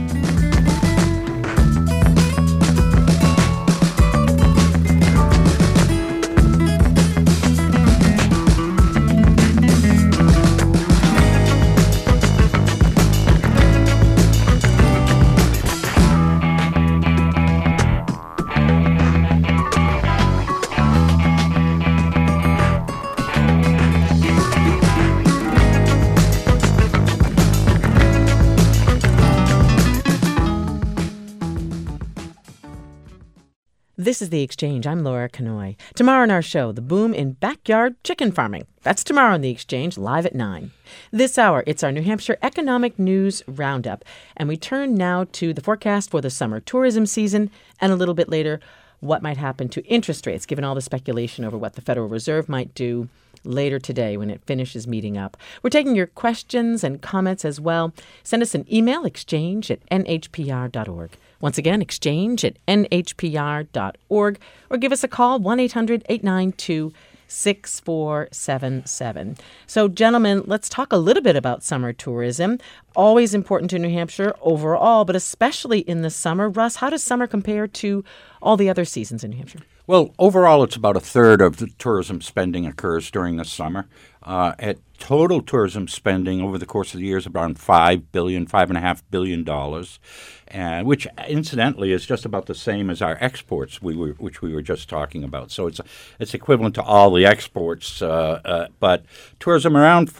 This is The Exchange. I'm Laura Kanoy. Tomorrow on our show, the boom in backyard chicken farming. That's tomorrow on The Exchange, live at 9. This hour, it's our New Hampshire Economic News Roundup. And we turn now to the forecast for the summer tourism season, and a little bit later, what might happen to interest rates, given all the speculation over what the Federal Reserve might do later today when it finishes meeting up. We're taking your questions and comments as well. Send us an email, exchange@nhpr.org. Once again, exchange@nhpr.org, or give us a call, 1-800-892-6477. 888-866-6477. So, gentlemen, let's talk a little bit about summer tourism. Always important to New Hampshire overall, but especially in the summer. Russ, how does summer compare to all the other seasons in New Hampshire? Well, overall, it's about a third of the tourism spending occurs during the summer. At total tourism spending over the course of the year is around $5.5 billion, which incidentally is just about the same as our exports, which we were just talking about. So it's equivalent to all the exports, but tourism around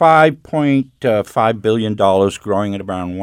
$5.5 billion, growing at around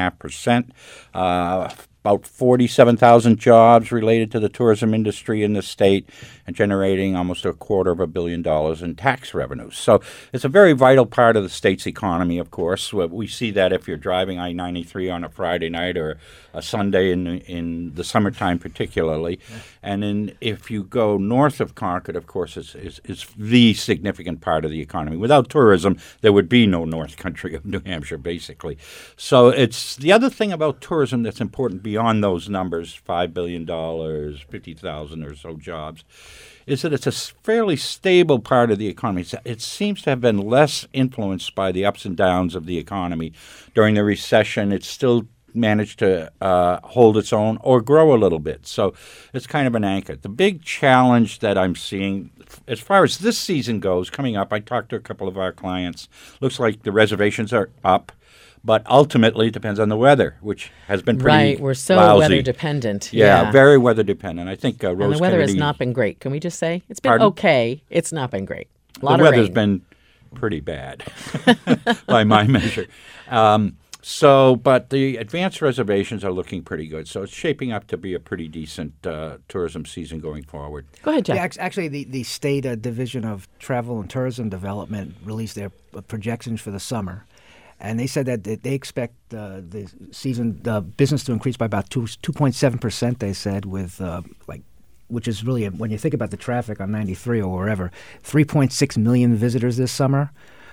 1.5%. About 47,000 jobs related to the tourism industry in the state and generating almost $250 million in tax revenues. So it's a very vital part of the state's economy, of course. We see that if you're driving I-93 on a Friday night or a Sunday in the summertime particularly. And if you go north of Concord, of course, it's the significant part of the economy. Without tourism, there would be no North Country of New Hampshire, basically. So it's the other thing about tourism that's important beyond those numbers, $5 billion, 50,000 or so jobs, is that it's a fairly stable part of the economy. It seems to have been less influenced by the ups and downs of the economy. During the recession, it still managed to hold its own or grow a little bit. So it's kind of an anchor. The big challenge that I'm seeing as far as this season goes, coming up, I talked to a couple of our clients. Looks like the reservations are up. But ultimately, it depends on the weather, which has been pretty Right, we're so lousy. weather dependent. Yeah, very weather dependent. I think Rose And the weather Kennedy, has not been great. Can we just say? It's been Pardon? okay. It's not been great. A lot the of weather's rain. been pretty bad by my measure. But the advanced reservations are looking pretty good. So it's shaping up to be a pretty decent tourism season going forward. Go ahead, Jeff. Yeah, actually, the State Division of Travel and Tourism Development released their projections for the summer. And they said that they expect the business to increase by about 2.7%, they said, with which is really, when you think about the traffic on 93 or wherever, 3.6 million visitors this summer.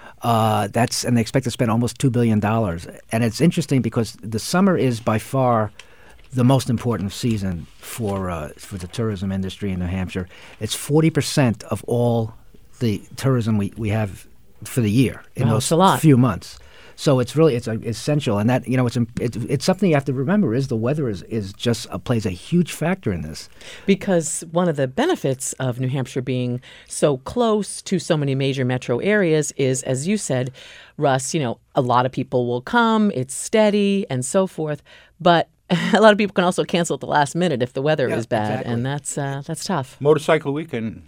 And they expect to spend almost $2 billion. And it's interesting because the summer is by far the most important season for the tourism industry in New Hampshire. It's 40% of all the tourism we have for the year in those few months. So it's really it's essential, and that it's something you have to remember is the weather is just plays a huge factor in this. Because one of the benefits of New Hampshire being so close to so many major metro areas is, as you said, Russ, a lot of people will come, it's steady and so forth, but a lot of people can also cancel at the last minute if the weather is bad, exactly. and that's tough. Motorcycle Week is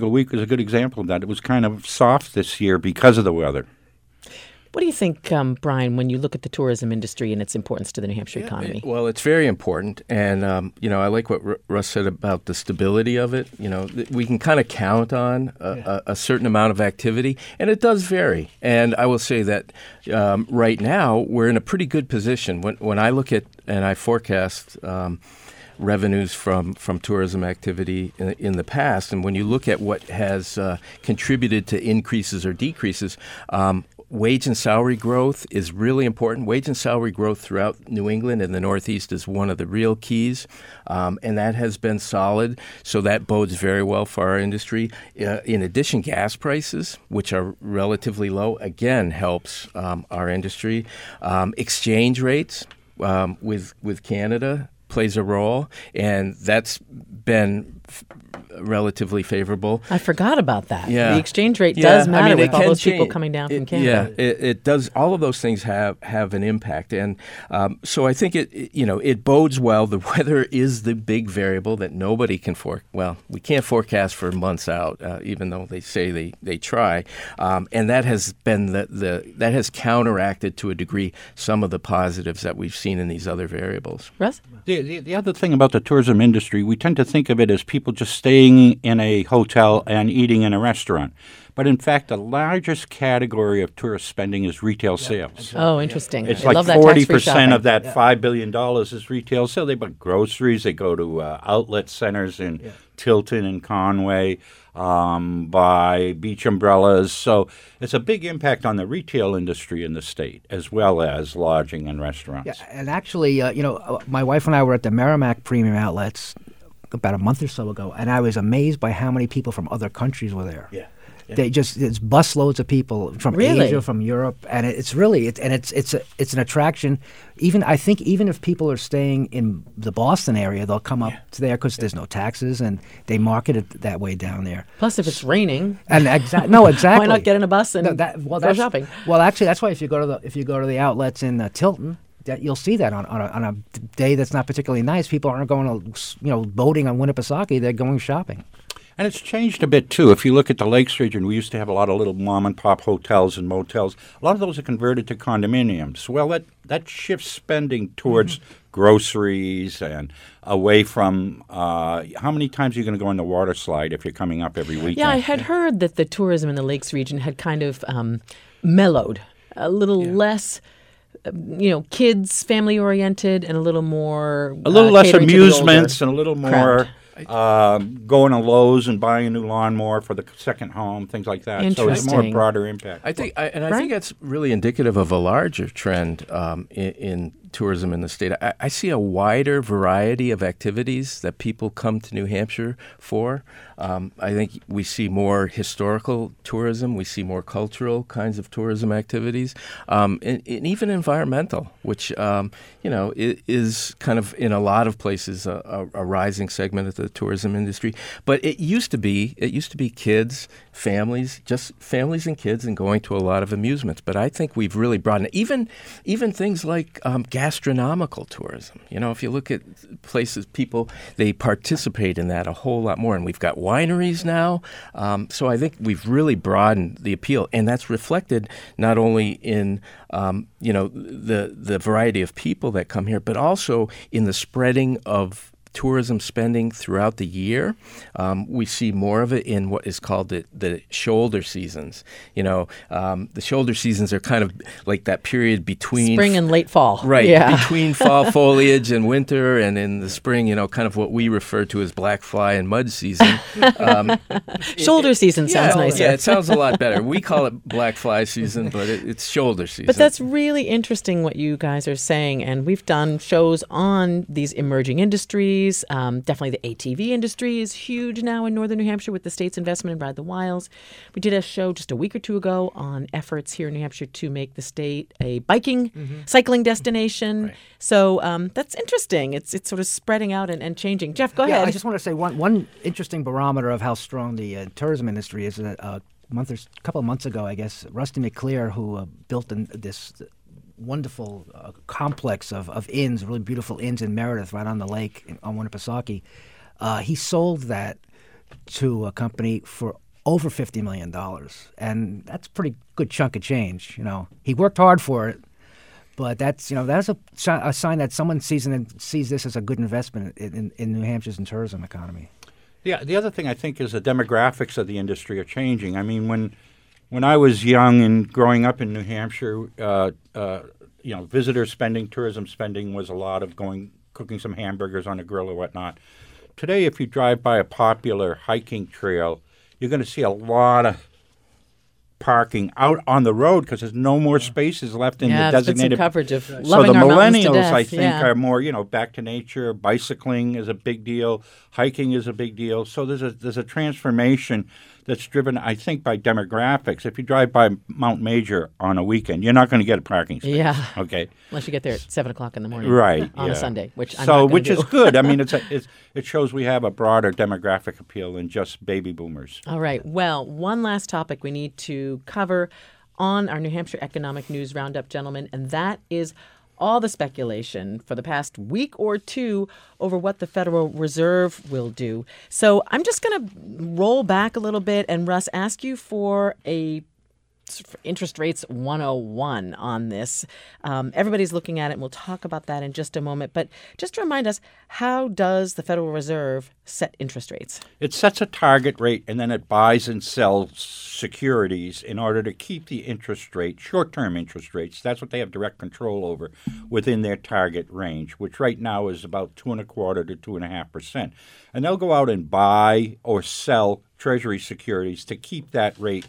a good example of that. It was kind of soft this year because of the weather. What do you think, Brian, when you look at the tourism industry and its importance to the New Hampshire economy? Well, it's very important. And, I like what Russ said about the stability of it. We can kind of count on a certain amount of activity, and it does vary. And I will say that right now we're in a pretty good position. When I look at and I forecast revenues from tourism activity in the past, and when you look at what has contributed to increases or decreases, wage and salary growth is really important. Wage and salary growth throughout New England and the Northeast is one of the real keys, and that has been solid. So that bodes very well for our industry. In addition, gas prices, which are relatively low, again helps our industry. Exchange rates with Canada plays a role, and that's been relatively favorable. I forgot about that. Yeah. The exchange rate does matter with all those people change. coming down from Canada. Yeah, it does. All of those things have an impact, and so I think it bodes well. The weather is the big variable that nobody can we can't forecast for months out, even though they say they try, and that has been that has counteracted to a degree some of the positives that we've seen in these other variables. Russ? The other thing about the tourism industry, we tend to think of it as people just staying in a hotel and eating in a restaurant. But in fact, the largest category of tourist spending is retail sales. Oh, interesting. It's I like love that tax-free 40% shopping. of that $5 billion is retail sale. They buy groceries. They go to outlet centers in Tilton and Conway, buy beach umbrellas. So it's a big impact on the retail industry in the state, as well as lodging and restaurants. Yeah, and actually, my wife and I were at the Merrimack Premium Outlets about a month or so ago, and I was amazed by how many people from other countries were there. There's busloads of people from Really? Asia, from Europe, and it's an attraction. Even if people are staying in the Boston area, they'll come up to there because there's no taxes, and they market it that way down there. Plus, if it's raining, And exactly. Why not get in a bus and go shopping? Well, actually, that's why if you go to the outlets in Tilton, that you'll see that on a day that's not particularly nice, people aren't going to boating on Winnipesaukee; they're going shopping. And it's changed a bit, too. If you look at the Lakes region, we used to have a lot of little mom-and-pop hotels and motels. A lot of those are converted to condominiums. Well, that shifts spending towards groceries and away from how many times are you going to go on the water slide if you're coming up every weekend? Yeah, I had heard that the tourism in the Lakes region had kind of mellowed, a little less, kids, family-oriented, and a little more a little less catering to the amusements older and a little more crowd. going to Lowe's and buying a new lawnmower for the second home, things like that. So it's more broader impact. I think that's really indicative of a larger trend in tourism in the state. I see a wider variety of activities that people come to New Hampshire for. I think we see more historical tourism. We see more cultural kinds of tourism activities, and even environmental, which is kind of in a lot of places a rising segment of the tourism industry. But it used to be kids, families and kids, and going to a lot of amusements. But I think we've really broadened it. Even things like gastronomical tourism. If you look at places, they participate in that a whole lot more, and we've got wineries now. So I think we've really broadened the appeal, and that's reflected not only in the variety of people that come here, but also in the spreading of tourism spending throughout the year. We see more of it in what is called the shoulder seasons. The shoulder seasons are kind of like that period between spring and late fall. Right, yeah. Between fall foliage and winter, and in the spring, kind of what we refer to as black fly and mud season. Shoulder season sounds nicer. Yeah, it sounds a lot better. We call it black fly season, but it's shoulder season. But that's really interesting what you guys are saying, and we've done shows on these emerging industries. Definitely the ATV industry is huge now in northern New Hampshire with the state's investment in Ride the Wiles. We did a show just a week or two ago on efforts here in New Hampshire to make the state a biking, cycling destination. Right. So that's interesting. It's sort of spreading out and changing. Jeff, go ahead. I just want to say one interesting barometer of how strong the tourism industry is. A couple of months ago, I guess, Rusty McClear, who built this wonderful complex of inns, really beautiful inns in Meredith, right on the lake on Winnipesaukee. He sold that to a company for over $50 million, and that's a pretty good chunk of change. He worked hard for it, but that's a sign that someone sees this as a good investment in New Hampshire's tourism economy. Yeah, the other thing I think is the demographics of the industry are changing. I mean, when I was young and growing up in New Hampshire, visitor spending, tourism spending was a lot of cooking some hamburgers on a grill or whatnot. Today, if you drive by a popular hiking trail, you're going to see a lot of parking out on the road because there's no more spaces left in the designated coverage of so loving the our mountains to millennials, death. I think, are more back to nature. Bicycling is a big deal. Hiking is a big deal. So there's a transformation that's driven, I think, by demographics. If you drive by Mount Major on a weekend, you're not going to get a parking space. Yeah. Okay. Unless you get there at 7:00 in the morning. Right. On a Sunday, which I'm which not is good. I mean, it shows we have a broader demographic appeal than just baby boomers. All right. Well, one last topic we need to cover on our New Hampshire Economic News Roundup, gentlemen, and that is all the speculation for the past week or two over what the Federal Reserve will do. So I'm just going to roll back a little bit and, Russ, ask you for a interest rates 101 on this. Everybody's looking at it, and we'll talk about that in just a moment. But just to remind us, how does the Federal Reserve set interest rates? It sets a target rate, and then it buys and sells securities in order to keep the interest rate, short-term interest rates, that's what they have direct control over, within their target range, which right now is about 2.25% to 2.5%. And they'll go out and buy or sell Treasury securities to keep that rate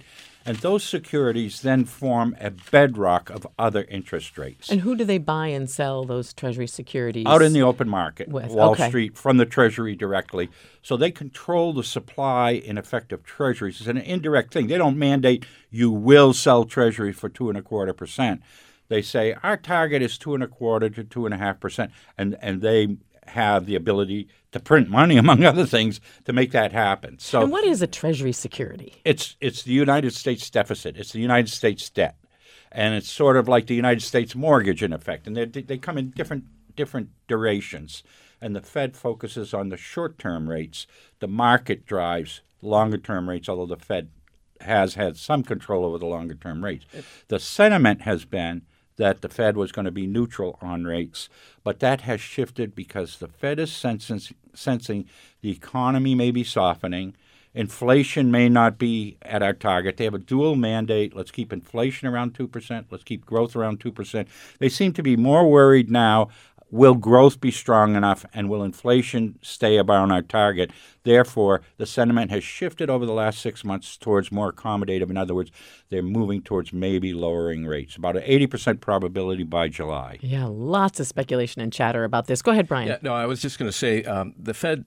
And those securities then form a bedrock of other interest rates. And who do they buy and sell those Treasury securities? Out in the open market, Wall Okay. Street, from the Treasury directly. So they control the supply, in effect, of Treasuries. It's an indirect thing. They don't mandate you will sell Treasuries for 2.25%. They say our target is 2.25% to 2.5%, and they have the ability to print money, among other things, to make that happen. So, And what is a Treasury security? it's the United States deficit. It's the United States debt, and it's sort of like the United States mortgage in effect. And they come in different durations. And the Fed focuses on the short-term rates. The market drives longer-term rates, although the Fed has had some control over the longer-term rates. The sentiment has been that the Fed was going to be neutral on rates, but that has shifted because the Fed is sensing the economy may be softening. Inflation may not be at our target. They have a dual mandate. Let's keep inflation around 2%. Let's keep growth around 2%. They seem to be more worried now. Will growth be strong enough, and will inflation stay around our target? Therefore, the sentiment has shifted over the last 6 months towards more accommodative. In other words, they're moving towards maybe lowering rates, about an 80% probability by July. Yeah, lots of speculation and chatter about this. Go ahead, Brian. Yeah, no, I was just going to say the Fed.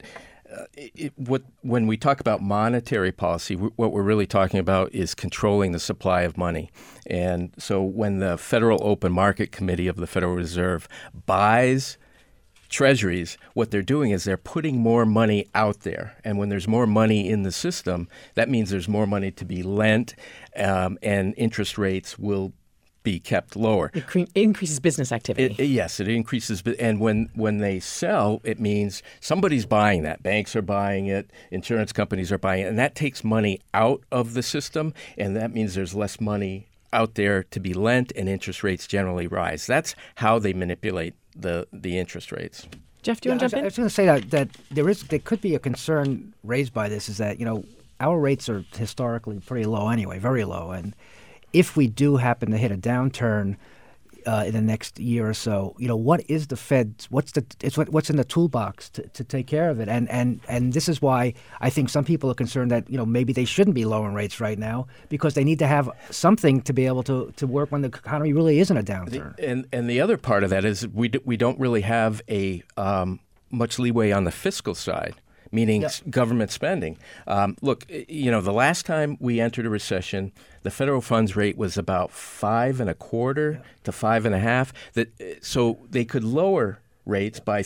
When we talk about monetary policy, what we're really talking about is controlling the supply of money. And so when the Federal Open Market Committee of the Federal Reserve buys Treasuries, what they're doing is they're putting more money out there. And when there's more money in the system, that means there's more money to be lent, and interest rates will be kept lower. It increases business activity. Yes, it increases. And when they sell, it means somebody's buying that. Banks are buying it. Insurance companies are buying it. And that takes money out of the system. And that means there's less money out there to be lent, and interest rates generally rise. That's how they manipulate the interest rates. Jeff, do you want to jump in? I was going to say that there could be a concern raised by this, is that, our rates are historically pretty low anyway, very low. And if we do happen to hit a downturn in the next year or so, what is the Fed's? What's in the toolbox to take care of it? And this is why I think some people are concerned that maybe they shouldn't be lowering rates right now, because they need to have something to be able to work when the economy really is in a downturn. And the other part of that is we don't really have a much leeway on the fiscal side, meaning government spending. Look, the last time we entered a recession, the federal funds rate was about 5.25% to 5.5%. So they could lower rates by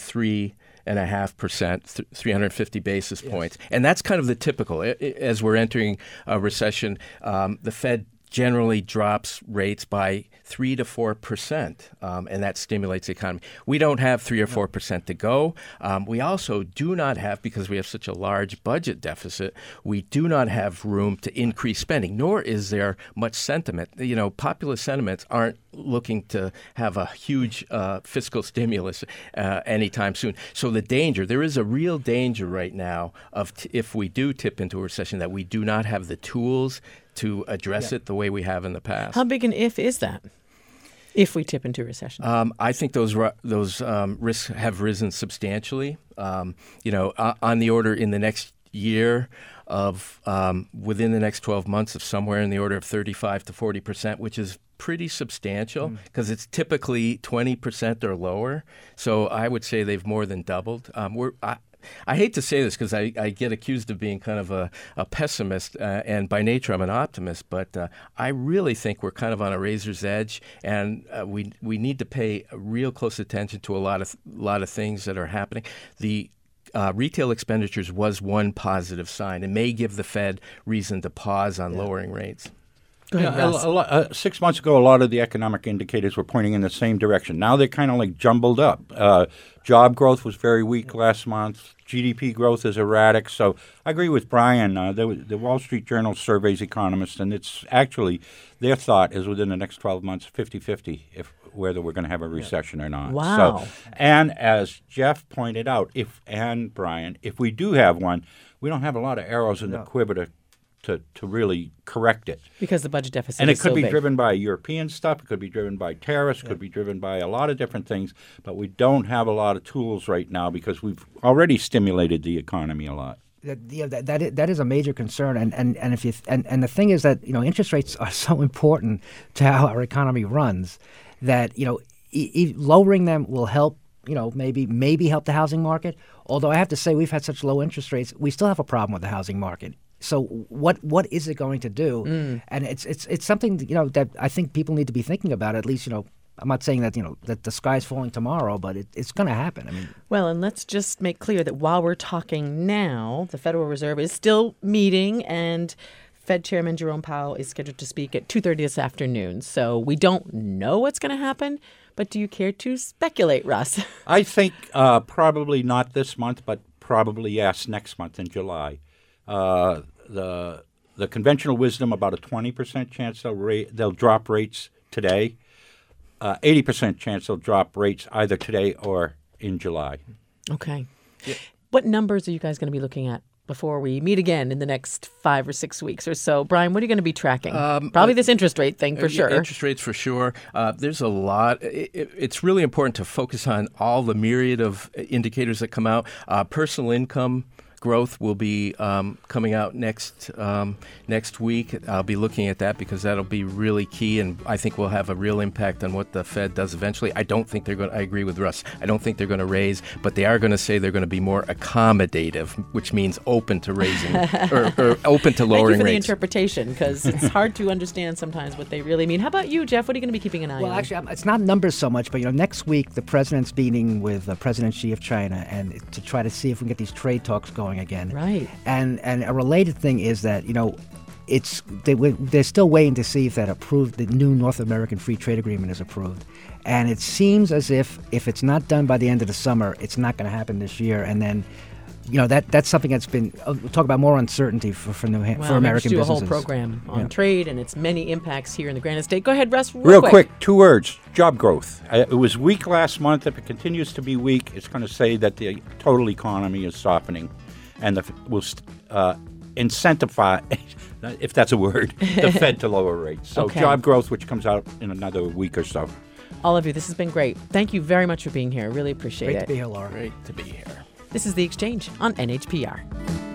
3.5%, 350 basis points. And that's kind of the typical. As we're entering a recession, the Fed generally drops rates by 3 to 4%, and that stimulates the economy. We don't have 3 or 4% to go. We also do not have, because we have such a large budget deficit, we do not have room to increase spending, nor is there much sentiment. Popular sentiments aren't looking to have a huge fiscal stimulus anytime soon. So there is a real danger right now of if we do tip into a recession, that we do not have the tools to address it the way we have in the past. How big an if is that, if we tip into recession? I think those risks have risen substantially. On the order in the next year of within the next 12 months of somewhere in the order of 35 to 40%, which is pretty substantial because it's typically 20% or lower. So I would say they've more than doubled. I hate to say this because I get accused of being kind of a pessimist, and by nature I'm an optimist, but I really think we're kind of on a razor's edge, and we need to pay real close attention to a lot of things that are happening. The retail expenditures was one positive sign. It may give the Fed reason to pause on lowering rates. Yeah, 6 months ago, a lot of the economic indicators were pointing in the same direction. Now they're kind of like jumbled up. Job growth was very weak last month. GDP growth is erratic. So I agree with Brian. The Wall Street Journal surveys economists, and it's actually their thought is within the next 12 months, 50-50, whether we're going to have a recession or not. Wow. So, and as Jeff pointed out, and Brian, if we do have one, we don't have a lot of arrows in the quiver to really correct it. Because the budget deficit and is it could so be big. driven by European stuff. It could be driven by tariffs. It could be driven by a lot of different things. But we don't have a lot of tools right now because we've already stimulated the economy a lot. That is a major concern, and if you and the thing is that interest rates are so important to how our economy runs that lowering them will help maybe help the housing market. Although I have to say we've had such low interest rates, we still have a problem with the housing market. So what is it going to do? And it's something that I think people need to be thinking about. At least I'm not saying that that the sky's falling tomorrow, but it's going to happen. I mean, well, and let's just make clear that while we're talking now, the Federal Reserve is still meeting, and Fed Chairman Jerome Powell is scheduled to speak at 2:30 this afternoon. So we don't know what's going to happen, but do you care to speculate, Russ? I think probably not this month, but probably yes, next month in July. The conventional wisdom about a 20% chance they'll drop rates today. 80% chance they'll drop rates either today or in July. Okay. Yeah. What numbers are you guys going to be looking at before we meet again in the next 5 or 6 weeks or so? Brian, what are you going to be tracking? Probably this interest rate thing for sure. Interest rates for sure. There's a lot. It's really important to focus on all the myriad of indicators that come out. Personal income growth will be coming out next week. I'll be looking at that because that'll be really key, and I think will have a real impact on what the Fed does eventually. I don't think they're going. I agree with Russ. I don't think they're going to raise, but they are going to say they're going to be more accommodative, which means open to raising or open to lowering rates. Thank you for the interpretation, because it's hard to understand sometimes what they really mean. How about you, Jeff? What are you going to be keeping an eye on? Well, actually, it's not numbers so much, but next week the president's meeting with President Xi of China, and to try to see if we can get these trade talks going again. Right. And a related thing is that they're still waiting to see if the new North American Free Trade Agreement is approved. And it seems as if it's not done by the end of the summer, it's not going to happen this year. And then that's something that's been we'll talk about more uncertainty for American businesses. Do a whole program on trade and its many impacts here in the Granite State. Go ahead, Russ. Real quick, 2 words: job growth. It was weak last month. If it continues to be weak, it's going to say that the total economy is softening, and will incentivize, if that's a word, the Fed to lower rates. So job growth, which comes out in another week or so. All of you, this has been great. Thank you very much for being here. Really appreciate it. Great to be here, Laura. Great to be here. This is The Exchange on NHPR.